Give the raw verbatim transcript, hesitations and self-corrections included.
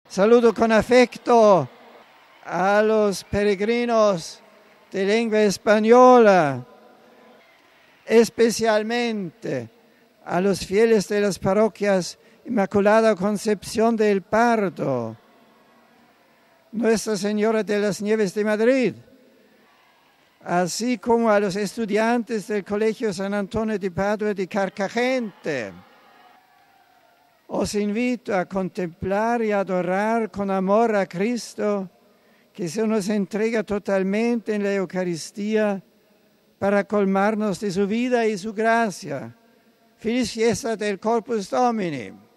Saludo con afecto a los peregrinos de lengua española, especialmente a los fieles de las parroquias Inmaculada Concepción del Pardo, Nuestra Señora de las Nieves de Madrid, así como a los estudiantes del Colegio San Antonio de Padua de Carcagente. Os invito a contemplar y adorar con amor a Cristo, que se nos entrega totalmente en la Eucaristía para colmarnos de su vida y su gracia. Feliz fiesta del Corpus Domini.